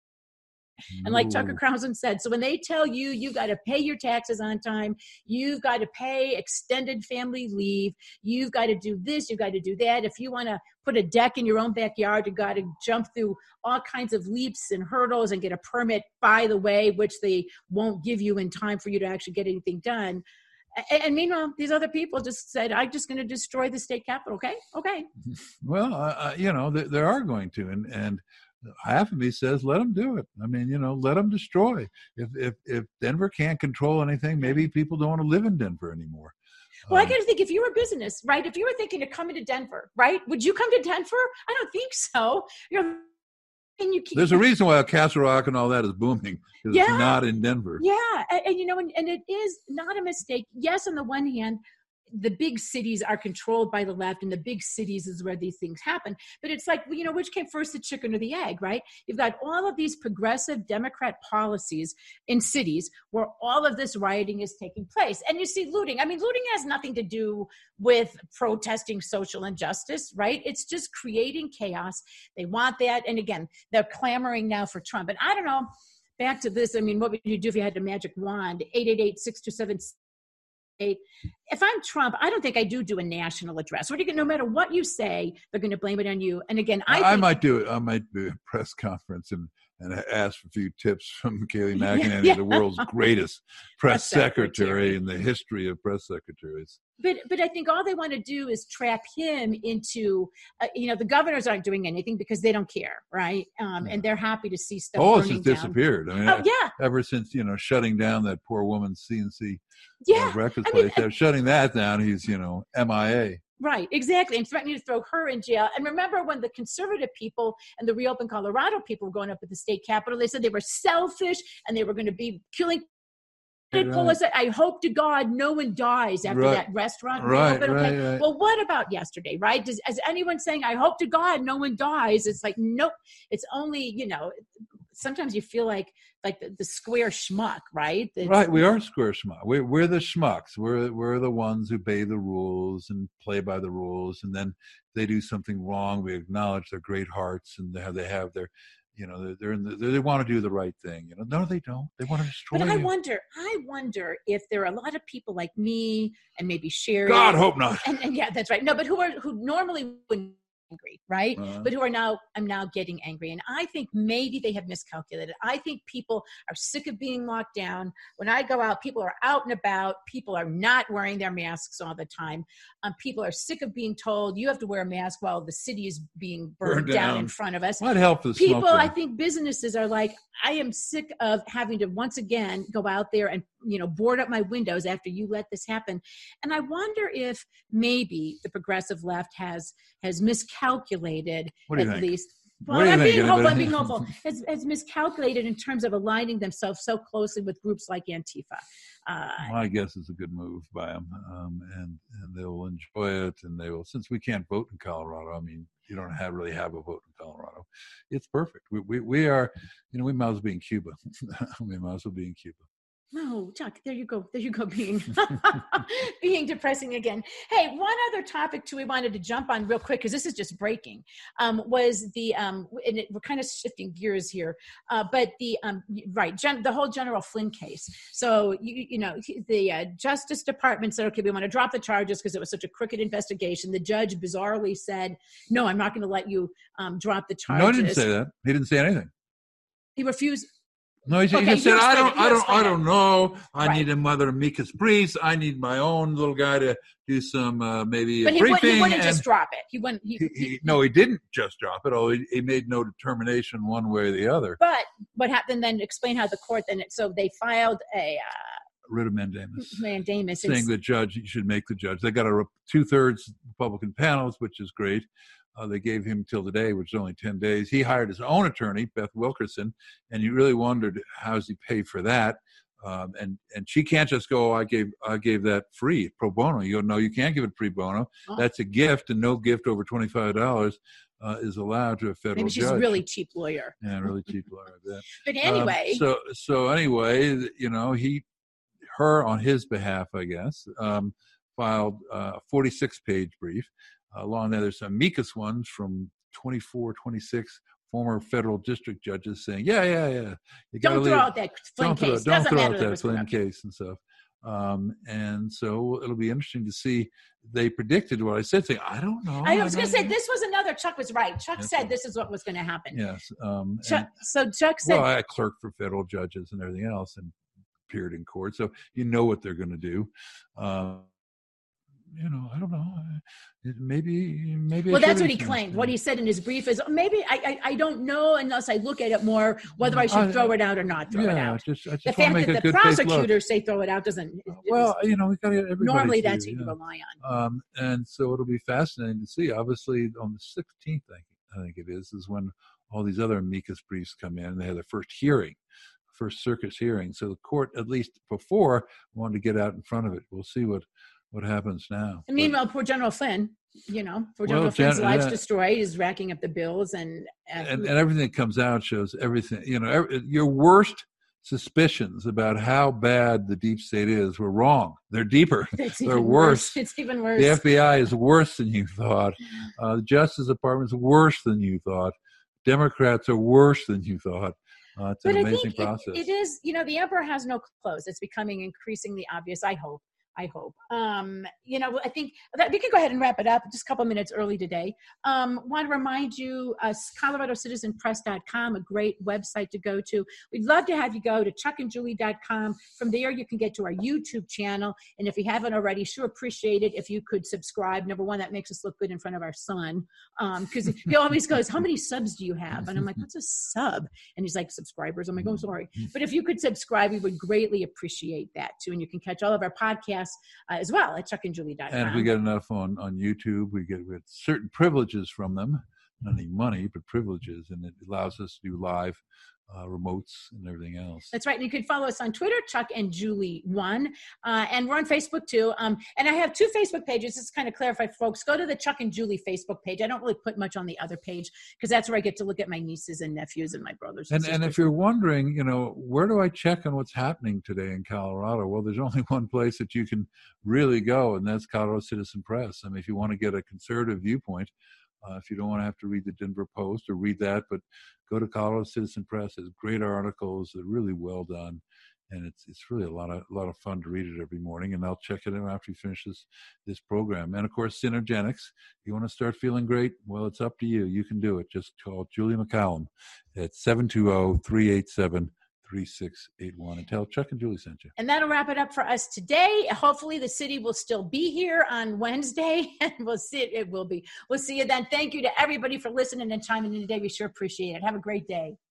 And like Tucker Carlson said, so when they tell you, you got to pay your taxes on time, you've got to pay extended family leave, you've got to do this, you've got to do that. If you want to put a deck in your own backyard, you got to jump through all kinds of leaps and hurdles and get a permit, by the way, which they won't give you in time for you to actually get anything done. And meanwhile, these other people just said, I'm just going to destroy the state capitol. Okay. Okay. Well, uh, you know, they, they are going to, and, and, half of me says, let them do it. I mean, you know, let them destroy. If if if Denver can't control anything, maybe people don't want to live in Denver anymore. Well, um, I got to think, if you were a business, right? If you were thinking of coming to Denver, right? Would you come to Denver? I don't think so. You're, and you There's a reason why Castle Rock and all that is booming, because yeah. it's not in Denver. Yeah, and, and you know, and, and it is not a mistake. Yes, on the one hand, the big cities are controlled by the left, and the big cities is where these things happen. But it's like, you know, which came first, the chicken or the egg, right? You've got all of these progressive Democrat policies in cities where all of this rioting is taking place. And you see looting. I mean, looting has nothing to do with protesting social injustice, right? It's just creating chaos. They want that. And again, they're clamoring now for Trump. And I don't know, back to this, I mean, what would you do if you had a magic wand? eight eight eight, six two seven If I'm Trump, I don't think I do do a national address. What are you, no matter what you say, they're going to blame it on you. And again, I, I think, might do it. I might do a press conference and, and ask for a few tips from Kayleigh McEnany, yeah. the world's greatest press, press secretary, secretary in the history of press secretaries. But but I think all they want to do is trap him into, uh, you know, the governors aren't doing anything because they don't care, right? Um, yeah. And they're happy to see stuff Polis burning has down. disappeared. I mean, oh, yeah. ever since, you know, shutting down that poor woman's C N C yeah. uh, records I place, mean, they're shutting that down. He's, you know, M I A. Right, exactly, and threatening to throw her in jail. And remember when the conservative people and the Reopen Colorado people were going up at the state capitol, they said they were selfish and they were going to be killing. Right. Said, I hope to God no one dies after right. that restaurant. Right, reopened. right, Okay. right. Well, what about yesterday, right? Does, is anyone saying, I hope to God no one dies? It's like, nope. It's only, you know, sometimes you feel like like the, the square schmuck, right? The, right, we are square schmuck. We're, we're the schmucks. We're, we're the ones who obey the rules and play by the rules. And then they do something wrong. We acknowledge their great hearts and they have, they have their, you know, they're, they're in the, they want to do the right thing. You know, no, they don't. They want to destroy. But I you. wonder, I wonder if there are a lot of people like me and maybe Sherry. God, hope not. And, and yeah, that's right. No, but who are who normally wouldn't angry, right? Uh-huh. But who are now, I'm now getting angry. And I think maybe they have miscalculated. I think people are sick of being locked down. When I go out, people are out and about. People are not wearing their masks all the time. Um, people are sick of being told you have to wear a mask while the city is being burned, burned down. down in front of us. Might help the People, smoke I think businesses are like, I am sick of having to once again go out there and, you know, board up my windows after you let this happen. And I wonder if maybe the progressive left has has miscalculated What do you at think? least. Well, I'm being hopeful. I'm being hopeful. It's, it's miscalculated in terms of aligning themselves so closely with groups like Antifa. Uh, My guess is a good move by them, um, and and they will enjoy it, and they will. Since we can't vote in Colorado, I mean, you don't have really have a vote in Colorado. It's perfect. We we, we are, you know, we might as well be in Cuba. We might as well be in Cuba. No, Chuck, there you go. There you go, being being depressing again. Hey, one other topic too we wanted to jump on real quick, because this is just breaking, um, was the, um, and it, we're kind of shifting gears here, uh, but the, um, right, gen, the whole General Flynn case. So, you, you know, the uh, Justice Department said, okay, we want to drop the charges because it was such a crooked investigation. The judge bizarrely said, no, I'm not going to let you um, drop the charges. No, he didn't say that. He didn't say anything. He refused. No, he, okay, he just said, "I don't, it, I don't, I don't know. I right. need a mother amicus briefs. I need my own little guy to do some uh, maybe but a he briefing." But he wouldn't and just drop it. He wouldn't. He, he, he, he, no, he didn't just drop it. Oh, he, he made no determination one way or the other. But what happened then? Explain how the court then. So they filed a uh, writ of mandamus, mandamus, saying the judge should make the judge. They got a two thirds Republican panels, which is great. Uh, they gave him till today, which is only ten days. He hired his own attorney, Beth Wilkerson, and you really wondered how does he pay for that? Um, and and she can't just go, oh, I gave I gave that free pro bono. You go, no, you can't give it pro bono. Oh. That's a gift, and no gift over twenty-five dollars uh, is allowed to a federal Maybe she's judge. a really cheap lawyer. Yeah, really cheap lawyer. I bet. But anyway, um, so so anyway, you know, he, her on his behalf, I guess, um, filed a forty-six page brief. Uh, along there, there's some amicus ones from twenty-four, twenty-six former federal district judges saying, yeah, yeah, yeah. You don't throw leave. out that Flynn don't case. Throw, don't Doesn't throw matter out that, that Flynn case and stuff. Um, and so it'll be interesting to see. They predicted what I said, saying, I don't know. I was going to say, know. this was another, Chuck was right. Chuck yes, said this is what was going to happen. Yes. Um, Chuck, and, so Chuck said. Well, I clerked for federal judges and everything else and appeared in court. So you know what they're going to do. Um, You know, I don't know. Maybe, maybe. Well, that's what he claimed. What he said in his brief is, maybe I, I, I don't know unless I look at it more whether I should I, throw it out or not throw yeah, it out. Just, I just the fact that the prosecutors say throw it out doesn't. Well, you know, we got to get everybody. Normally, to, that's what yeah. you rely on. Um, and so it'll be fascinating to see. Obviously, on the sixteenth, I think, I think it is, is when all these other amicus briefs come in. And they have their first hearing. First circuit hearing. So the court, at least before, wanted to get out in front of it. We'll see what. What happens now? And meanwhile, but, poor General Flynn, you know, poor General well, Flynn's Gen- life's uh, destroyed. He's racking up the bills, and and, and and everything that comes out shows everything. You know, every, your worst suspicions about how bad the deep state is were wrong. They're deeper. It's They're even worse. worse. It's even worse. The F B I is worse than you thought. Uh, the Justice Department is worse than you thought. Democrats are worse than you thought. Uh, it's but an I amazing think process. It, it is, you know, the emperor has no clothes. It's becoming increasingly obvious, I hope. I hope. Um, you know, I think that we can go ahead and wrap it up just a couple minutes early today. Um, want to remind you, uh, Colorado Citizen Press dot com, a great website to go to. We'd love to have you go to chuck and julie dot com. From there, you can get to our YouTube channel. And if you haven't already, sure appreciate it if you could subscribe. Number one, that makes us look good in front of our son. Because um, he always goes, how many subs do you have? And I'm like, what's a sub? And he's like, subscribers. I'm like, oh, sorry. But if you could subscribe, we would greatly appreciate that too. And you can catch all of our podcasts Uh, as well at chuck and julie dot com. And if we get enough on, on YouTube, we get, we get certain privileges from them, not any money, but privileges, and it allows us to do live uh, remotes and everything else. That's right. And you can follow us on Twitter, Chuck and Julie one, uh, and we're on Facebook too. Um, and I have two Facebook pages. Just to kind of clarify, folks, go to the Chuck and Julie Facebook page. I don't really put much on the other page because that's where I get to look at my nieces and nephews and my brothers. And, and, and if you're wondering, you know, where do I check on what's happening today in Colorado? Well, there's only one place that you can really go, and that's Colorado Citizen Press. I mean, if you want to get a conservative viewpoint, uh, if you don't want to have to read the Denver Post or read that, but go to Colorado Citizen Press. There's great articles. They're really well done. And it's it's really a lot of a lot of fun to read it every morning. And I'll check it out after we finish this, this program. And, of course, Synergenics. You want to start feeling great? Well, it's up to you. You can do it. Just call Julie McCallum at seven two zero, three eight seven, three six eight one and tell Chuck and Julie sent you. And that'll wrap it up for us today. Hopefully the city will still be here on Wednesday, and we'll see it. It will be. We'll see you then. Thank you to everybody for listening and chiming in today. We sure appreciate it. Have a great day.